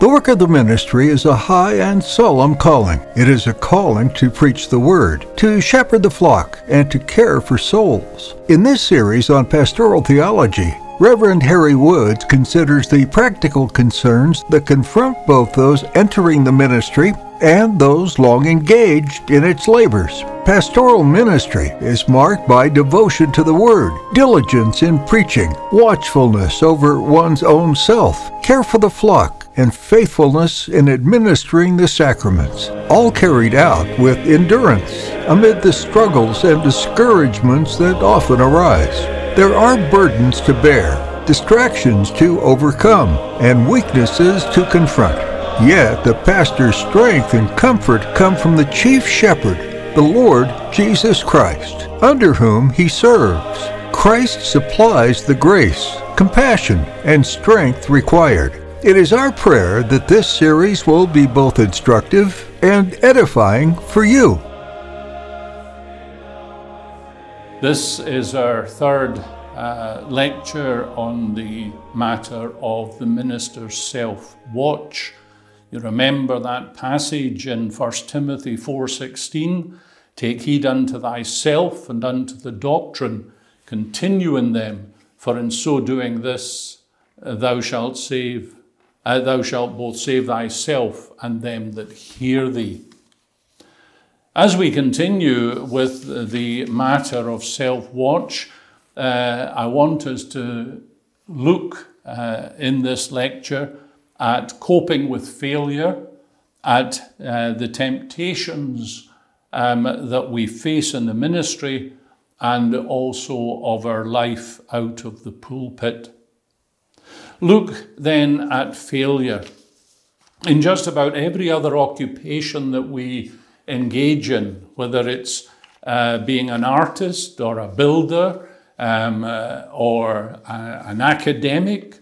The work of the ministry is a high and solemn calling. It is a calling to preach the word, to shepherd the flock, and to care for souls. In this series on pastoral theology, Reverend Harry Woods considers the practical concerns that confront both those entering the ministry and those long engaged in its labors. Pastoral ministry is marked by devotion to the Word, diligence in preaching, watchfulness over one's own self, care for the flock, and faithfulness in administering the sacraments, all carried out with endurance amid the struggles and discouragements that often arise. There are burdens to bear, distractions to overcome, and weaknesses to confront. Yet the pastor's strength and comfort come from the chief shepherd, the Lord Jesus Christ, under whom he serves. Christ supplies the grace, compassion, and strength required. It is our prayer that this series will be both instructive and edifying for you. This is our third lecture on the matter of the minister's self-watch. You remember that passage in 1 Timothy 4:16, "Take heed unto thyself and unto the doctrine, continue in them, for in so doing this thou shalt both save thyself and them that hear thee." As we continue with the matter of self-watch, I want us to look in this lecture at coping with failure, at the temptations that we face in the ministry, and also of our life out of the pulpit. Look then at failure. In just about every other occupation that we engage in, whether it's being an artist or a builder or an academic,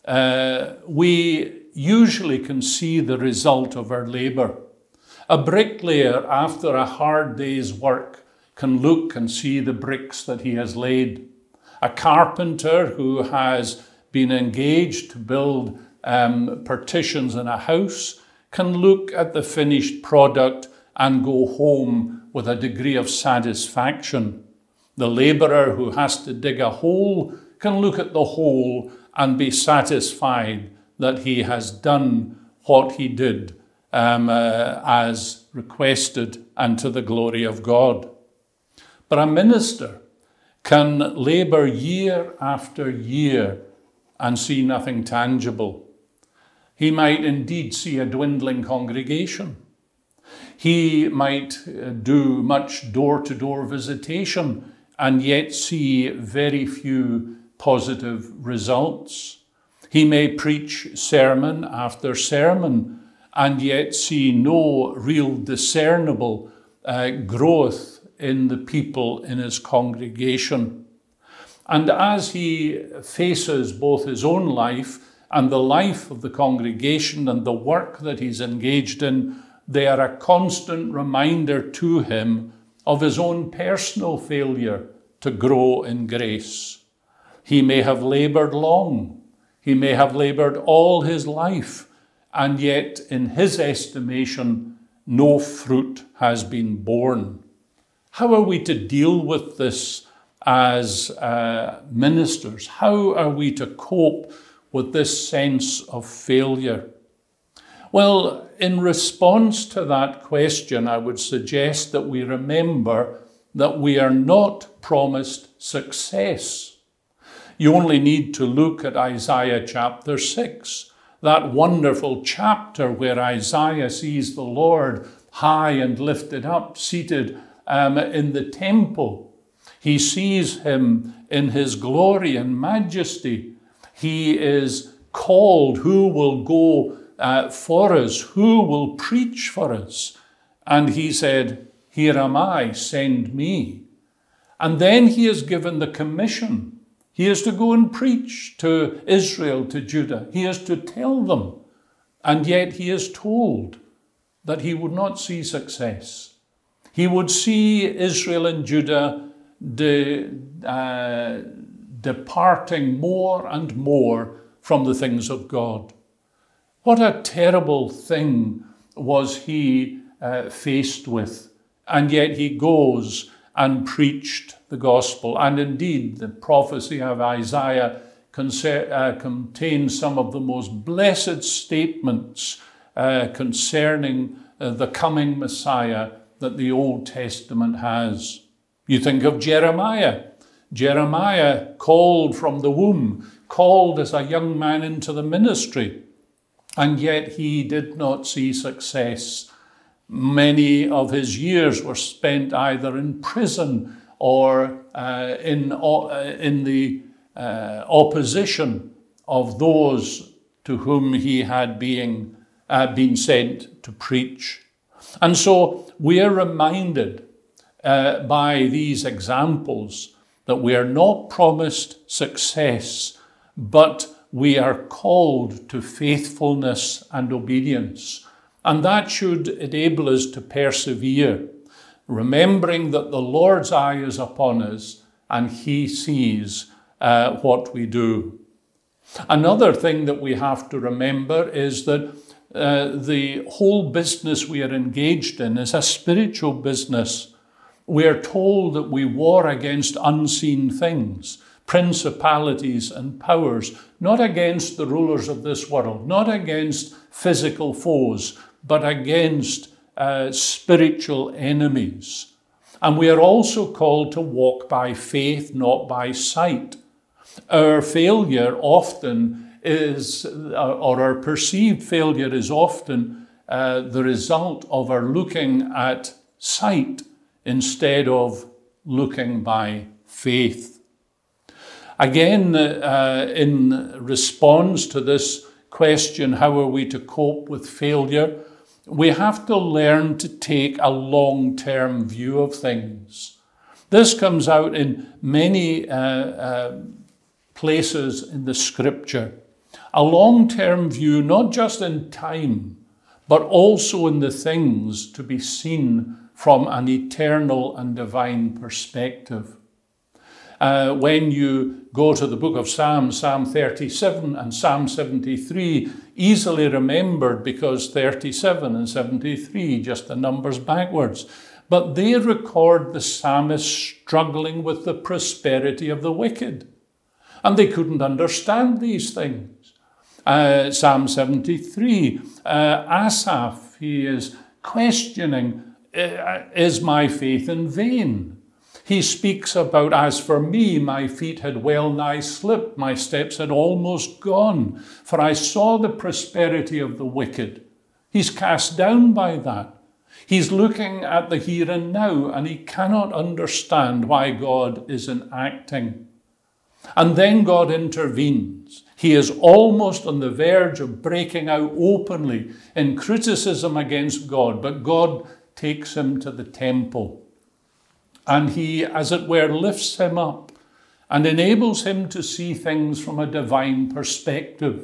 we usually can see the result of our labor. A bricklayer, after a hard day's work, can look and see the bricks that he has laid. A carpenter who has been engaged to build partitions in a house can look at the finished product and go home with a degree of satisfaction. The laborer who has to dig a hole can look at the hole and be satisfied that he has done what he did as requested and to the glory of God. But a minister can labor year after year and see nothing tangible. He might indeed see a dwindling congregation. He might do much door-to-door visitation and yet see very few positive results. He may preach sermon after sermon and yet see no real discernible growth in the people in his congregation. And as he faces both his own life and the life of the congregation and the work that he's engaged in, they are a constant reminder to him of his own personal failure to grow in grace. He may have labored long. He may have labored all his life, and yet in his estimation, no fruit has been borne. How are we to deal with this as ministers? How are we to cope with this sense of failure? Well, in response to that question, I would suggest that we remember that we are not promised success. You only need to look at Isaiah chapter 6, that wonderful chapter where Isaiah sees the Lord high and lifted up, seated in the temple. He sees him in his glory and majesty. He is called, who will go for us, who will preach for us? And he said, "Here am I, send me." And then he is given the commission. He is to go and preach to Israel, to Judah. He is to tell them. And yet he is told that he would not see success. He would see Israel and Judah departing more and more from the things of God. What a terrible thing was he faced with. And yet he goes and preached the gospel. And indeed, the prophecy of Isaiah contains some of the most blessed statements concerning the coming Messiah that the Old Testament has. You think of Jeremiah. Jeremiah called from the womb, called as a young man into the ministry, and yet he did not see success. Many of his years were spent either in prison or in the opposition of those to whom he had been sent to preach. And so we are reminded by these examples that we are not promised success, but we are called to faithfulness and obedience. And that should enable us to persevere, remembering that the Lord's eye is upon us and he sees what we do. Another thing that we have to remember is that the whole business we are engaged in is a spiritual business. We are told that we war against unseen things, principalities and powers, not against the rulers of this world, not against physical foes, but against spiritual enemies. And we are also called to walk by faith, not by sight. Our failure often is, or our perceived failure is often the result of our looking at sight instead of looking by faith. Again, in response to this question, how are we to cope with failure? We have to learn to take a long-term view of things. This comes out in many places in the scripture. A long-term view, not just in time, but also in the things to be seen from an eternal and divine perspective. When you go to the book of Psalms, Psalm 37 and Psalm 73, easily remembered because 37 and 73, just the numbers backwards. But they record the psalmist struggling with the prosperity of the wicked. And they couldn't understand these things. Psalm 73, Asaph, he is questioning, is my faith in vain? He speaks about, as for me, my feet had well nigh slipped, my steps had almost gone, for I saw the prosperity of the wicked. He's cast down by that. He's looking at the here and now, and he cannot understand why God isn't acting. And then God intervenes. He is almost on the verge of breaking out openly in criticism against God, but God takes him to the temple. And he, as it were, lifts him up and enables him to see things from a divine perspective.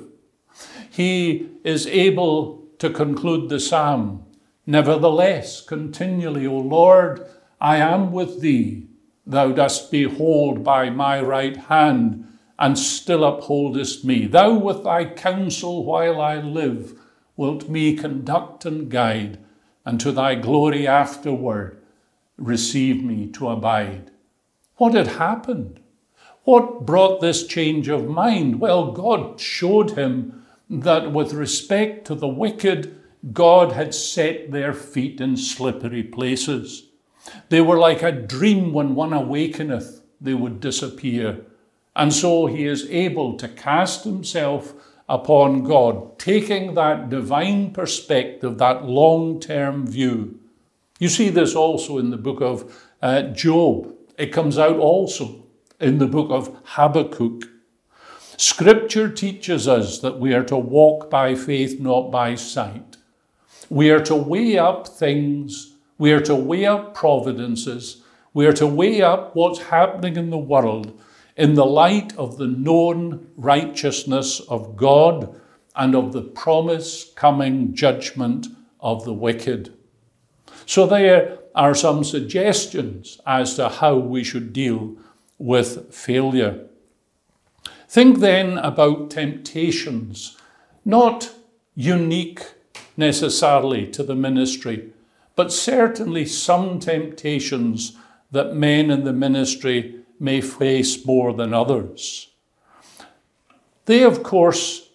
He is able to conclude the psalm, nevertheless, continually, O Lord, I am with thee. Thou dost behold by my right hand, and still upholdest me. Thou with thy counsel while I live, wilt me conduct and guide, and to thy glory afterward receive me to abide. What had happened? What brought this change of mind? Well, God showed him that with respect to the wicked, God had set their feet in slippery places. They were like a dream when one awakeneth, they would disappear. And so he is able to cast himself upon God, taking that divine perspective, that long-term view. You see this also in the book of Job. It comes out also in the book of Habakkuk. Scripture teaches us that we are to walk by faith, not by sight. We are to weigh up things. We are to weigh up providences. We are to weigh up what's happening in the world in the light of the known righteousness of God and of the promised coming judgment of the wicked. So there are some suggestions as to how we should deal with failure. Think then about temptations, not unique necessarily to the ministry, but certainly some temptations that men in the ministry may face more than others. They, of course,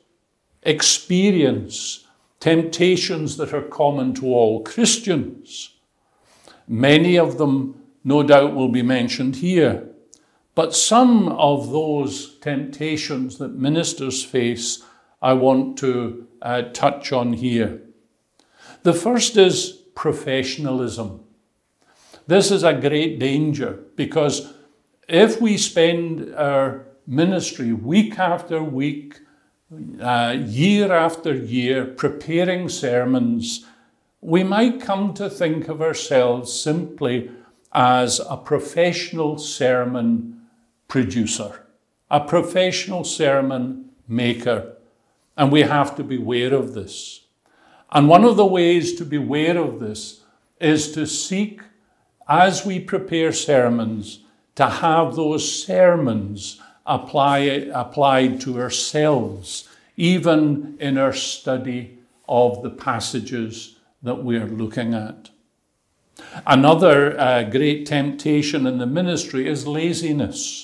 experience temptations that are common to all Christians. Many of them, no doubt, will be mentioned here, but some of those temptations that ministers face, I want to touch on here. The first is professionalism. This is a great danger, because if we spend our ministry week after week, year after year, preparing sermons, we might come to think of ourselves simply as a professional sermon producer, a professional sermon maker, and we have to be aware of this. And one of the ways to be aware of this is to seek, as we prepare sermons, to have those sermons applied to ourselves, even in our study of the passages that we are looking at. Another great temptation in the ministry is laziness.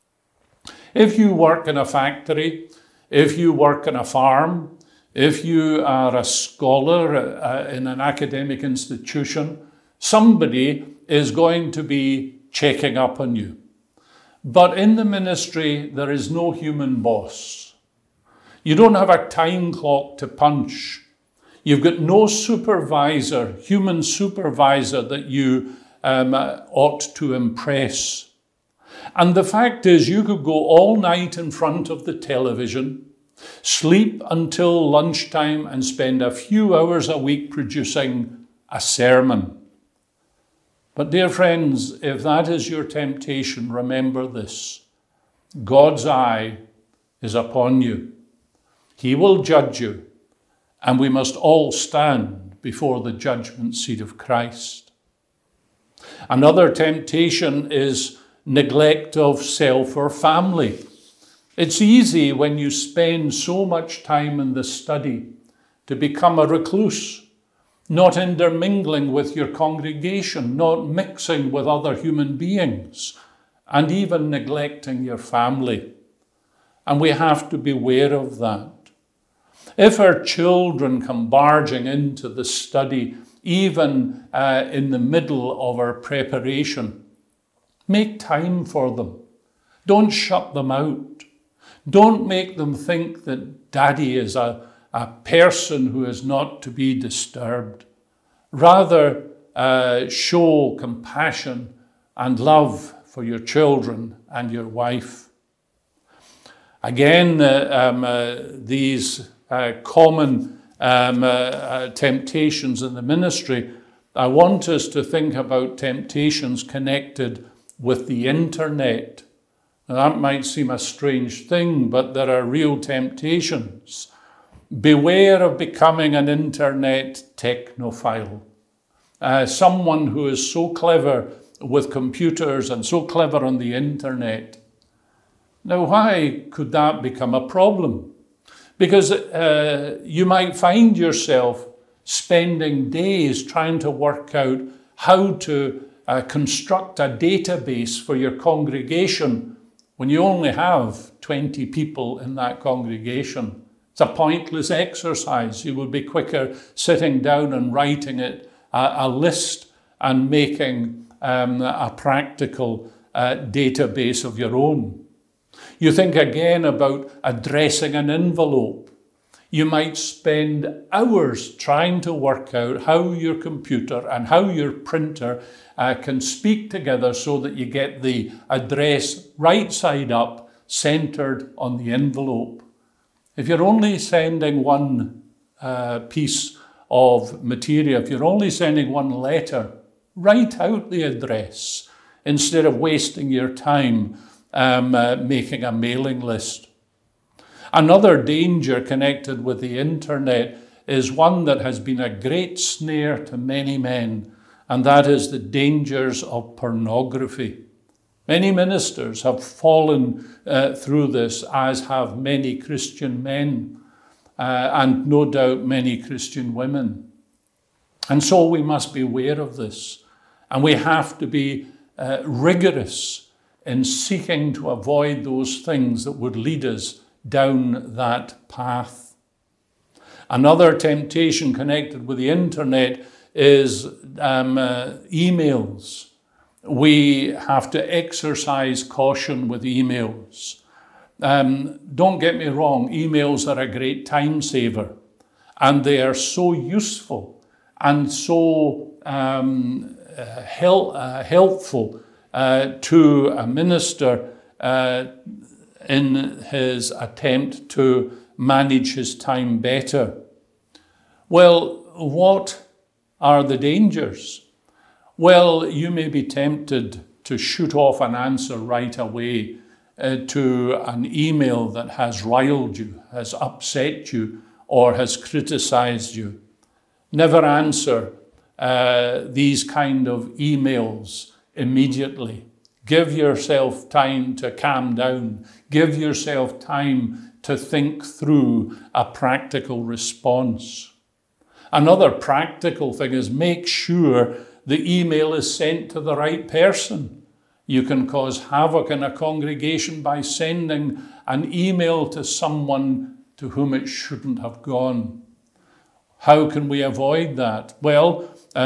If you work in a factory, if you work in a farm, if you are a scholar in an academic institution, somebody is going to be checking up on you. But in the ministry, there is no human boss. You don't have a time clock to punch. You've got no supervisor, human supervisor that you ought to impress. And the fact is, you could go all night in front of the television, sleep until lunchtime, and spend a few hours a week producing a sermon. But dear friends, if that is your temptation, remember this: God's eye is upon you. He will judge you, and we must all stand before the judgment seat of Christ. Another temptation is neglect of self or family. It's easy when you spend so much time in the study to become a recluse, not intermingling with your congregation, not mixing with other human beings, and even neglecting your family. And we have to beware of that. If our children come barging into the study, even in the middle of our preparation, make time for them. Don't shut them out. Don't make them think that Daddy is a person who is not to be disturbed. Rather, show compassion and love for your children and your wife. Again, these common temptations in the ministry, I want us to think about temptations connected with the internet. Now, that might seem a strange thing, but there are real temptations. Beware of becoming an internet technophile. Someone who is so clever with computers and so clever on the internet. Now, why could that become a problem? Because you might find yourself spending days trying to work out how to construct a database for your congregation when you only have 20 people in that congregation. It's a pointless exercise. You would be quicker sitting down and writing it, a list, and making a practical database of your own. You think again about addressing an envelope. You might spend hours trying to work out how your computer and how your printer can speak together so that you get the address right side up, centered on the envelope. If you're only sending one piece of material, if you're only sending one letter, write out the address instead of wasting your time making a mailing list. Another danger connected with the internet is one that has been a great snare to many men, and that is the dangers of pornography. Many ministers have fallen through this, as have many Christian men. and no doubt many Christian women. And so we must be aware of this, and we have to be rigorous in seeking to avoid those things that would lead us down that path. Another temptation connected with the internet is emails. We have to exercise caution with emails. Don't get me wrong, emails are a great time saver, and they are so useful and so helpful to a minister in his attempt to manage his time better. Well, what are the dangers? Well, you may be tempted to shoot off an answer right away to an email that has riled you, has upset you, or has criticized you. Never answer these kind of emails immediately. Give yourself time to calm down. Give yourself time to think through a practical response. Another practical thing is make sure the email is sent to the right person. You can cause havoc in a congregation by sending an email to someone to whom it shouldn't have gone. How can we avoid that? Well,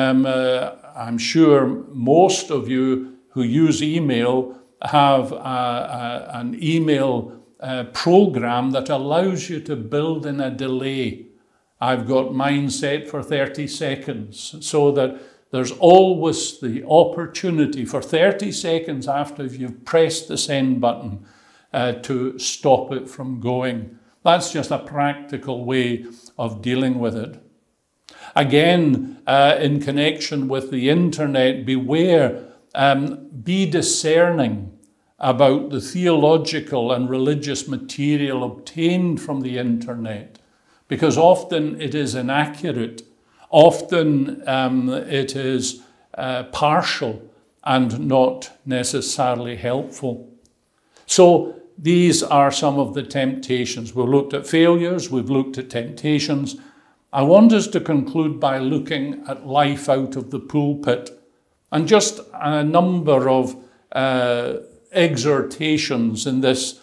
I'm sure most of you who use email have an email program that allows you to build in a delay. I've got mine set for 30 seconds so that there's always the opportunity for 30 seconds after you've pressed the send button to stop it from going. That's just a practical way of dealing with it. Again, in connection with the internet, beware, be discerning about the theological and religious material obtained from the internet, because often it is inaccurate, often it is partial and not necessarily helpful. So these are some of the temptations. We've looked at failures, we've looked at temptations. I want us to conclude by looking at life out of the pulpit and just a number of exhortations in this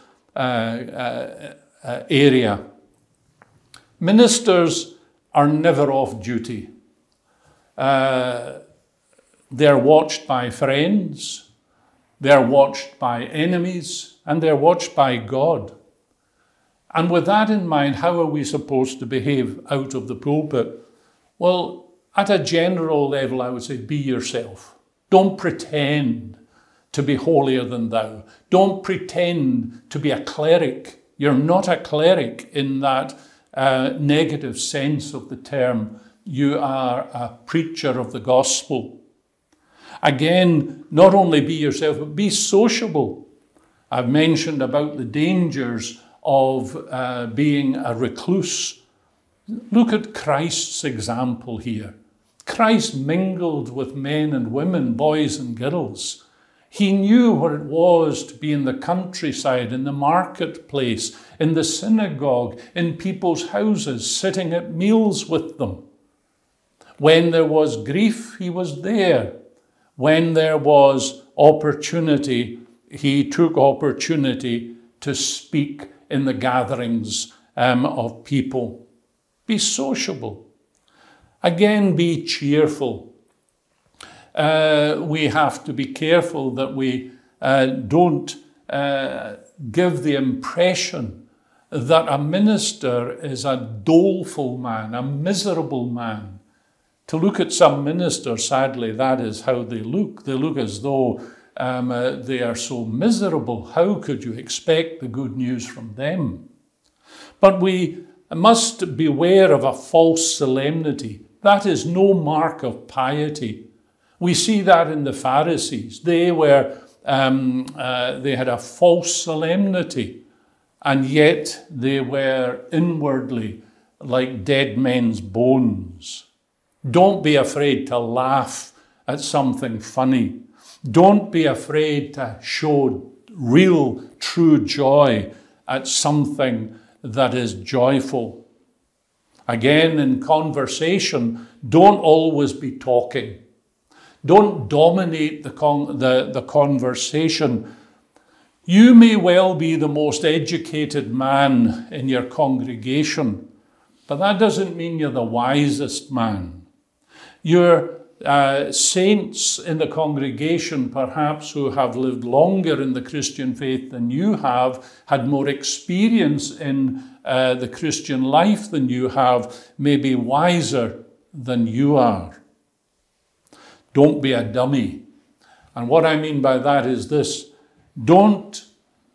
area. Ministers are never off duty. They're watched by friends, they're watched by enemies, and they're watched by God. And with that in mind, how are we supposed to behave out of the pulpit? Well, at a general level, I would say be yourself. Don't pretend to be holier than thou. Don't pretend to be a cleric. You're not a cleric in that negative sense of the term. You are a preacher of the gospel. Again, not only be yourself, but be sociable. I've mentioned about the dangers of being a recluse. Look at Christ's example here. Christ mingled with men and women, boys and girls. He knew what it was to be in the countryside, in the marketplace, in the synagogue, in people's houses, sitting at meals with them. When there was grief, he was there. When there was opportunity, he took opportunity to speak in the gatherings of people. Be sociable. Again, be cheerful. We have to be careful that we don't give the impression that a minister is a doleful man, a miserable man. To look at some ministers, sadly, that is how they look. They look as though they are so miserable. How could you expect the good news from them? But we must beware of a false solemnity. That is no mark of piety. We see that in the Pharisees. They had a false solemnity, and yet they were inwardly like dead men's bones. Don't be afraid to laugh at something funny. Don't be afraid to show real, true joy at something that is joyful. Again, in conversation, don't always be talking. Don't dominate the conversation. You may well be the most educated man in your congregation, but that doesn't mean you're the wisest man. Your saints in the congregation, perhaps, who have lived longer in the Christian faith than you have, had more experience in the Christian life than you have, may be wiser than you are. Don't be a dummy. And what I mean by that is this: don't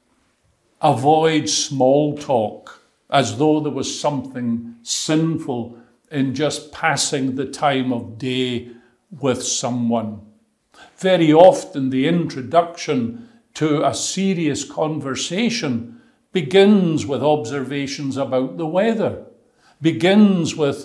avoid small talk as though there was something sinful in just passing the time of day with someone. Very often the introduction to a serious conversation begins with observations about the weather, begins with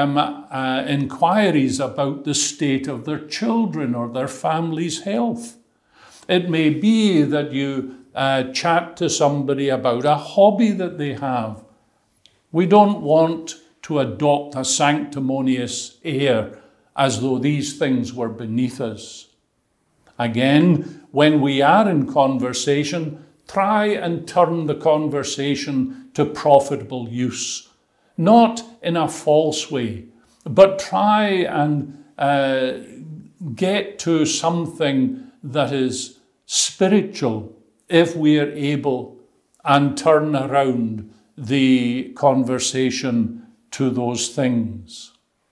inquiries about the state of their children or their family's health. It may be that you chat to somebody about a hobby that they have. We don't want to adopt a sanctimonious air as though these things were beneath us. Again, when we are in conversation, try and turn the conversation to profitable use. Not in a false way, but try and get to something that is spiritual if we are able, and turn around the conversation to those things.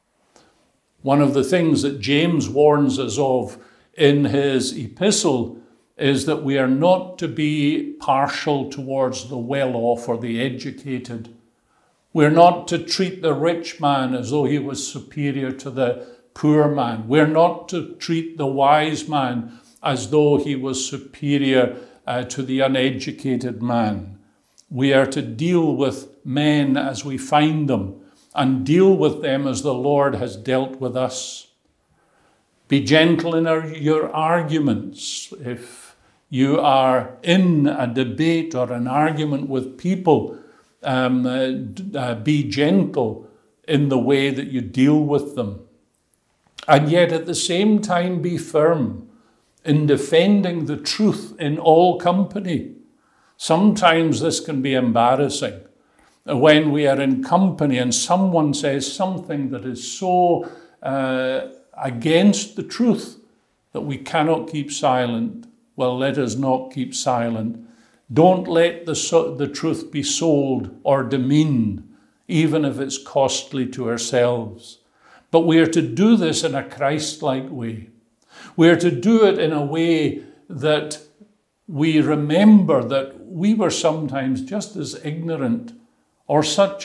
One of the things that James warns us of in his epistle is that we are not to be partial towards the well-off or the educated. We're not to treat the rich man as though he was superior to the poor man. We're not to treat the wise man as though he was superior to the uneducated man. We are to deal with men as we find them and deal with them as the Lord has dealt with us. Be gentle in your arguments. If you are in a debate or an argument with people, be gentle in the way that you deal with them. And yet at the same time be firm in defending the truth in all company. Sometimes this can be embarrassing when we are in company and someone says something that is so against the truth that we cannot keep silent. Well, let us not keep silent. Don't let the truth be sold or demeaned, even if it's costly to ourselves. But we are to do this in a Christ-like way. We are to do it in a way that we remember that we were sometimes just as ignorant, or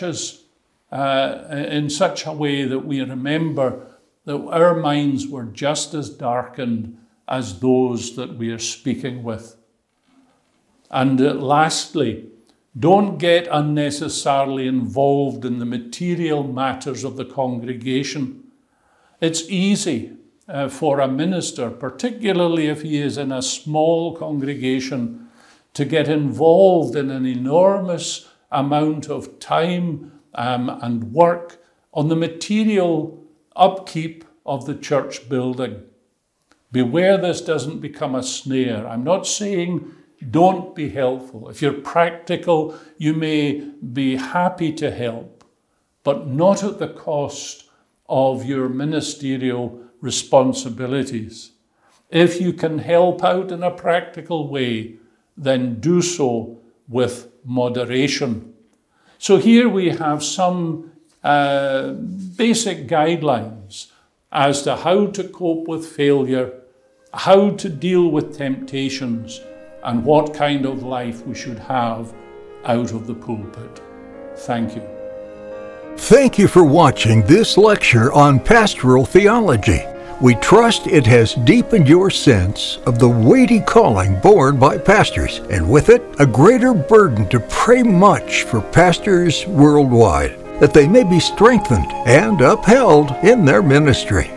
in such a way that we remember that our minds were just as darkened as those that we are speaking with. And lastly, don't get unnecessarily involved in the material matters of the congregation. It's easy for a minister, particularly if he is in a small congregation, to get involved in an enormous amount of time and work on the material upkeep of the church building. Beware this doesn't become a snare. I'm not saying don't be helpful. If you're practical, you may be happy to help, but not at the cost of your ministerial responsibilities. If you can help out in a practical way, then do so with moderation. So here we have some basic guidelines as to how to cope with failure, how to deal with temptations, and what kind of life we should have out of the pulpit. Thank you. Thank you for watching this lecture on pastoral theology. We trust it has deepened your sense of the weighty calling borne by pastors, and with it, a greater burden to pray much for pastors worldwide, that they may be strengthened and upheld in their ministry.